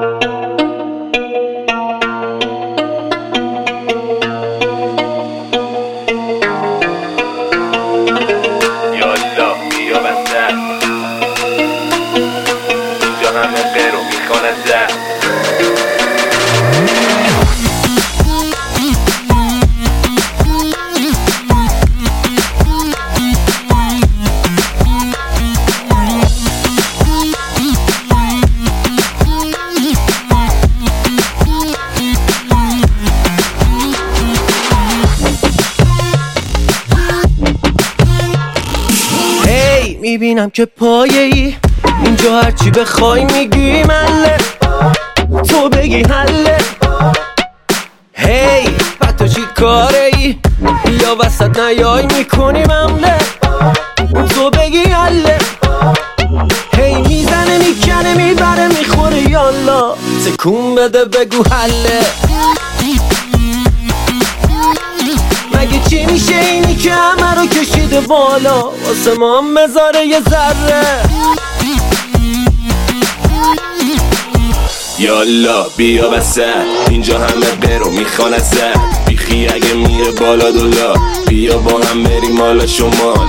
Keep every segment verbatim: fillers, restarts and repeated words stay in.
یالا بیا بسر اینجا همه غیر و میخوانه زر. میبینم که پایه ای اینجا هرچی بخوای میگی مله، تو بگی حله. هی بعد تو چی کاره ای بیا وسط نیای میکنی ممله، تو بگی حله. هی میزنه میکنه میبره میخوره یالا تکون بده بگو حله. مگه چی میشه اینی که همه رو کشیده بالا واسه ما هم مزاره یه ذره. یالا بیا وسط اینجا همه غیر و میخوان ازت، بیخی اگه میره بالا دولا بیا با هم بریم مالا شمال.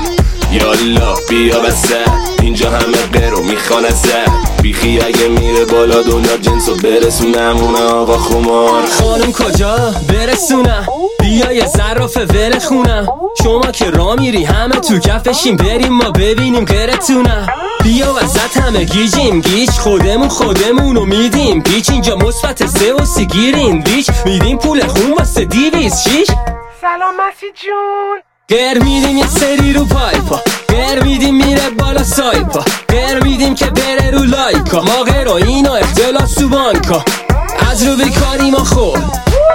یالا بیا وسط اینجا همه غیر و میخوان ازت، بیخی اگه میره بالا دلار جنسو برسونم اونه آقا خمار. خانم کجا برسونم بیا یه ظرافه ور خونم، شما که را میری همه تو کفشیم بریم ما ببینیم غیرتونم. بیا وسط همه گیجیم گیج خودمون خودمونو میدیم پیچ، اینجا مثبت سه و سی گیریم ریچ میدیم پول خون واسه دیویز شیش. سلام مسی جون. گر میدیم یه سری رو پایپا، گر میدیم میره بالا سایپا، گر میدیم که بره رو لایکا، ما غیر و اینا اختلاس تو بانکا. از رو بیکاری ما خور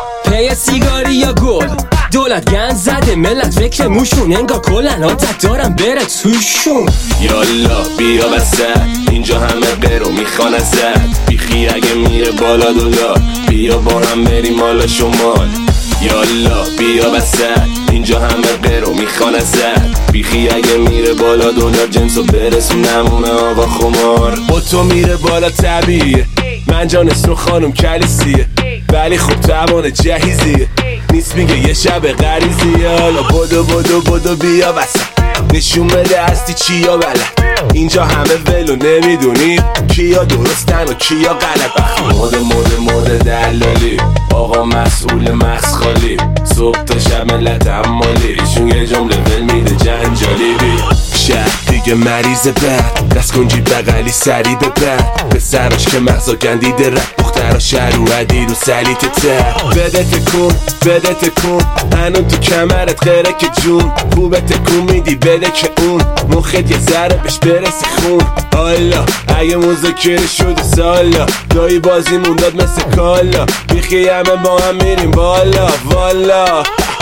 پی سیگاری یا گل، دولت گند زده ملت فکر موشون انگا کلن عادت دارم بره توشون. یالا بیا وسط اینجا همه غیر و میخوان ازت، بیخی اگه میره بالا دلار بیا با هم بریم مالا شمال. یالا بیا وسط اینجا همه غیر و میخوان ازت، بیخی اگه میره بالا دلار جنسو برسونم اونه آقا خمار. با تو میره بالا طبیعیه من جانستون خانم کلیسیه، ولی خب توان جهیزیه نیست میگه یه شب غریزیه. حالا بدو بدو بدو بیا وسط نشون بده هستی چیا بلد، اینجا همه ولو نمیدونی کیا درستن و کیا غلط. مود مود مود دلالی آقا مسئول مسخالی، صبح تا شب ملت عمالی ایشون یه جمله ول میده جنجالی. بیا شهر دیگه مریض بد دست کنجی بغلی سری به بد، به سراش که مغزا گندیده رد دخترا شهر و عدی رو سلیت تر. بده تکون بده تکون هنون تو کمرت غیره که جون خوبه تکون میدی بده که اون مخت یه ذره بهش برسی خون. حالا اگه مذاکره شده سالا دایی بازی مونداد مثل کالا، بیخی همه با هم میریم بالا والا.